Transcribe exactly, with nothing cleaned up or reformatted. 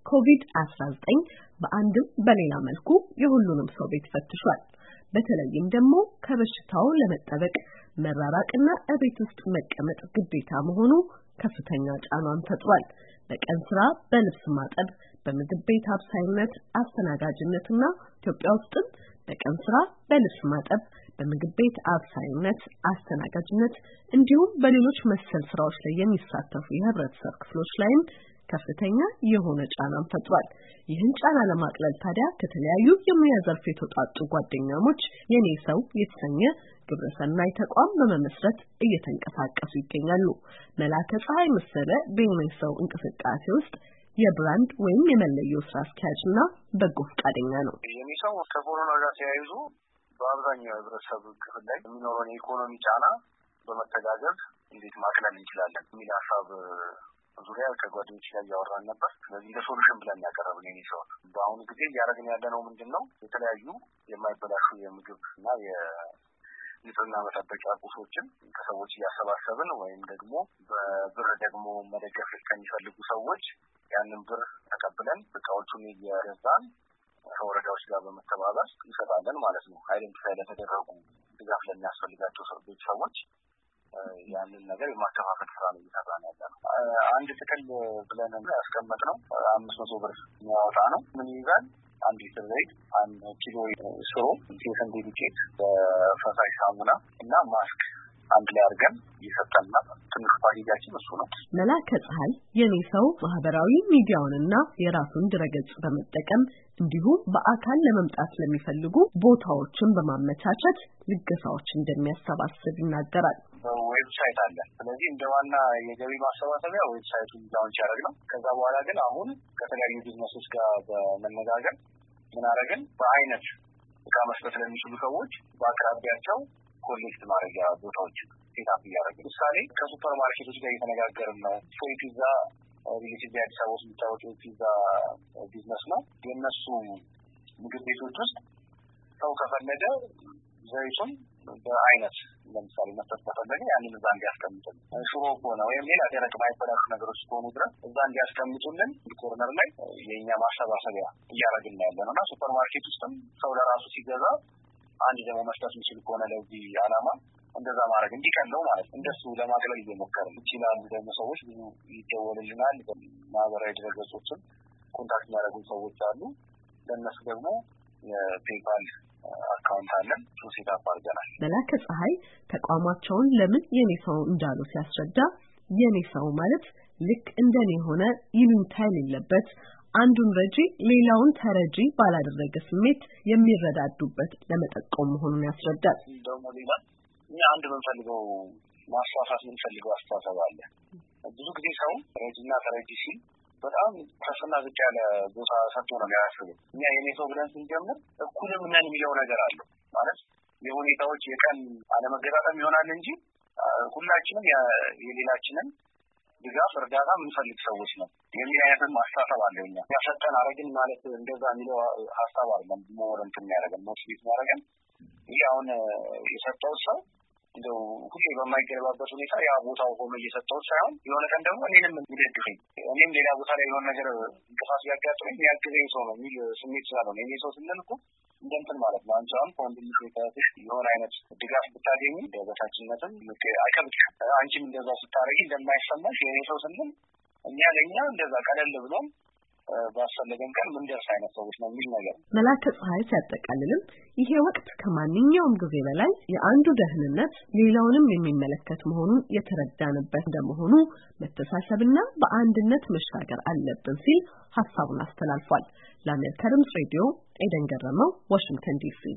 ኮቪድ አስራ ዘጠኝ በአንድም በሌላ መልኩ የሁሉንም ሰው ቤት ፈትሿል። በተለይም ደግሞ ከበሽታው ለመጠበቅ መራራቅና እቤት ውስጥ መቀመጥ ግዴታ መሆኑ ከፍተኛ ጫናን ፈጥሯል። በቀን ስራ፣ በልብስ ማጠብ፣ በምግብ ቤት አብሳይነት፣ አስተናጋጅነትና ኢትዮጵያ ውስጥም በቀን ስራ፣ በልብስ ማጠብ፣ በምግብ ቤት አብሳይነት፣ አስተናጋጅነት እንዲሁም በሌሎች መሰል ስራዎች ላይ የሚሳተፉ የህብረተሰብ ክፍሎች ላይም ከፍተኛ የሆነ ጫናን ፈጥሯል። ይህን ጫና ለማቅለል ታዲያ ከተለያዩ የሙያ ዘርፍ የተውጣጡ ጓደኛሞች የኔ ሰው የተሰኘ ግብረሰናይ ተቋም በመመስረት እየተንቀሳቀሱ ይገኛሉ። መላከ ፀሐይ መሰለ በኔ ሰው እንቅስቃሴ ውስጥ የብራንድ ወይም የመለዮ ስራ አስኪያጅና በጎ ፈቃደኛ ነው። የኔ ሰው ከኮሮና ጋር ተያይዞ በአብዛኛው ህብረተሰብ ክፍል ላይ የሚኖረውን የኢኮኖሚ ጫና በመተጋገዝ እንዴት ማቅለል እንችላለን የሚል ሀሳብ ዙሪያ ከጓደኞች ጋር ያወራን ነበር። ስለዚህ ለሶሉሽን ብለን ያቀረብን የኔ ሰው በአሁኑ ጊዜ እያደረግን ያለነው ምንድነው የተለያዩ የማይበላሹ የምግብ እና የንጽህና መጠበቂያ ቁሶችን ከሰዎች እያሰባሰብን ወይም ደግሞ በብር ደግሞ መደገፍ ከሚፈልጉ ሰዎች ያንን ብር ተቀብለን እቃዎቹን እየገዛን ከወረዳዎች ጋር በመተባበር እንሰጣለን ማለት ነው። አይደንቲፋይ ለተደረጉ ድጋፍ ለሚያስፈልጋቸው ሰዎች ያንን ነገር የማከፋፈል ስራ ነው እየሰራን ያለነው። አንድ ጥቅል ብለን ያስቀመጥነው አምስት መቶ ብር የሚያወጣ ነው። ምን ይዛል? አንድ ሊትር ዘይት፣ አንድ ኪሎ ሽሮ፣ የስንዴ ዱቄት፣ ፈሳሽ ሳሙና እና ማስክ አንድ ላይ አድርገን እየሰጠንና ትንሽ ፓኬጃችን እሱ ነው። መላከ ፀሐይ የኔ ሰው ማህበራዊ ሚዲያውንና የራሱን ድረገጽ በመጠቀም እንዲሁም በአካል ለመምጣት ለሚፈልጉ ቦታዎችን በማመቻቸት ልገሳዎች እንደሚያሰባስብ ይናገራል። ዌብሳይት አለ። ስለዚህ እንደ ዋና የገቢ ማሰባሰቢያ ዌብሳይቱን ላውንች ያደረግነው። ከዛ በኋላ ግን አሁን ከተለያዩ ቢዝነሶች ጋር በመነጋገር ምን አደረግን? በአይነት እቃ መስጠት ለሚችሉ ሰዎች በአቅራቢያቸው ኮሌክት ማድረጊያ ቦታዎች ሴታፕ እያደረግን፣ ምሳሌ ከሱፐር ማርኬቶች ጋር እየተነጋገርን ነው። ሶይ ፒዛ ሪሌቲቭ አዲስ አበባ ውስጥ የሚታወቀው ፒዛ ቢዝነስ ነው። የእነሱ ምግብ ቤቶች ውስጥ ሰው ከፈለገ ዘይቱን በአይነት ለምሳሌ መስጠት ከፈለገ ያንን እዛ እንዲያስቀምጡልን፣ ሽሮ ከሆነ ወይም ሌላ ደረቅ ማይበላሹ ነገሮች ከሆኑ ድረስ እዛ እንዲያስቀምጡልን ኮርነር ላይ የእኛ ማሰባሰቢያ እያደረግን ያለ ነው እና ሱፐር ማርኬት ውስጥም ሰው ለራሱ ሲገዛ አንድ ደግሞ መስጠት የሚችል ከሆነ ለዚህ ዓላማ እንደዛ ማድረግ እንዲቀለው ማለት እንደሱ ለማቅለል እየሞከርን ይችላሉ። ደግሞ ሰዎች ብዙ ይደወልልናል። ማህበራዊ ድረገጾችን ኮንታክት የሚያደርጉ ሰዎች አሉ። ለእነሱ ደግሞ የፔፓል አካውንት አለን። ሶሴት አድርገናል። መላከ ፀሐይ ተቋማቸውን ለምን የኔ ሰው እንዳሉ ሲያስረዳ የኔ ሰው ማለት ልክ እንደኔ ሆነ ይሉኝታ የሌለበት አንዱን ረጂ ሌላውን ተረጂ ባላደረገ ስሜት የሚረዳዱበት ለመጠቆም መሆኑን ያስረዳል። ደግሞ ሌላ እኛ አንድ የምንፈልገው ማስፋፋት የምንፈልገው አስተሳሰብ አለ። ብዙ ጊዜ ሰው ረጂና ተረጂ ሲል በጣም ከፍና ዝቅ ያለ ቦታ ሰጥቶ ነው የሚያስበው። እኛ የኔ ሰው ብለን ስንጀምር እኩልም ነን የሚለው ነገር አለ ማለት የሁኔታዎች የቀን አለመገጣጠም ይሆናል እንጂ ሁላችንም የሌላችንን ድጋፍ እርዳታ የምንፈልግ ሰዎች ነው የሚል አይነት ማስተሳሰብ አለ። እኛ ያፈጠን አረግን ማለት እንደዛ የሚለው ሀሳብ አይደለም። ሞረንት የሚያደርገን ሞቲቬት የሚያደርገን ይሄ አሁን የሰጠው ሰው እንደው ሁሌ በማይገባበት ሁኔታ ያ ቦታው ሆኖ እየሰጠው ሳይሆን የሆነ ቀን ደግሞ እኔንም የሚደግፈኝ እኔም ሌላ ቦታ ላይ የሆነ ነገር እንቅፋት ያጋጥመኝ የሚያግዘኝ ሰው ነው የሚል ስሜት ስላለው ነው። እኔ ሰው ስንል እኮ እንደንትን ማለት ነው። አንቺ አሁን ከወንድምሽ ቤተሰብሽ የሆነ አይነት ድጋፍ ብታገኝ በበታችነትም አይከብድሽም። አንቺም እንደዛ ስታረጊ እንደማይሰማሽ የኔ ሰው ስንል እኛ ለእኛ እንደዛ ቀለል ብሎም ባሰለገን ቀን ምን ደርስ አይነት ሰዎች ነው የሚል ነገር። መላከ ፀሐይ ሲያጠቃልልም ይሄ ወቅት ከማንኛውም ጊዜ በላይ የአንዱ ደህንነት ሌላውንም የሚመለከት መሆኑን የተረዳንበት እንደመሆኑ መተሳሰብና በአንድነት መሻገር አለብን ሲል ሐሳቡን አስተላልፏል። ለአሜሪካ ድምጽ ሬዲዮ ኤደን ገረመው፣ ዋሽንግተን ዲሲ